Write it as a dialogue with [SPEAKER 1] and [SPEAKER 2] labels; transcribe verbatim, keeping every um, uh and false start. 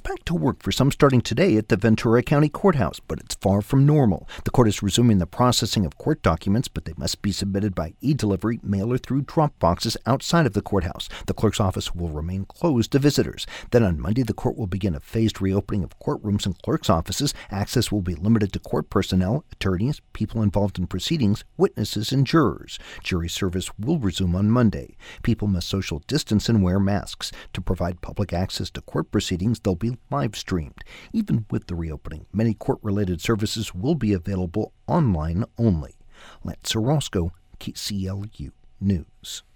[SPEAKER 1] back to work for some starting today at the Ventura County Courthouse, but it's far from normal. The court is resuming the processing of court documents, but they must be submitted by e-delivery, mail, or through drop boxes outside of the courthouse. The clerk's office will remain closed to visitors. Then on Monday, the court will begin a phased reopening of courtrooms and clerk's offices. Access will be limited to court personnel, attorneys, people involved in proceedings, witnesses, and jurors. Jury service will resume on Monday. People must social distance and wear masks. To provide public access to court proceedings, they'll be live streamed. Even with the reopening, many court-related services will be available online only. Lance Orozco, K C L U News.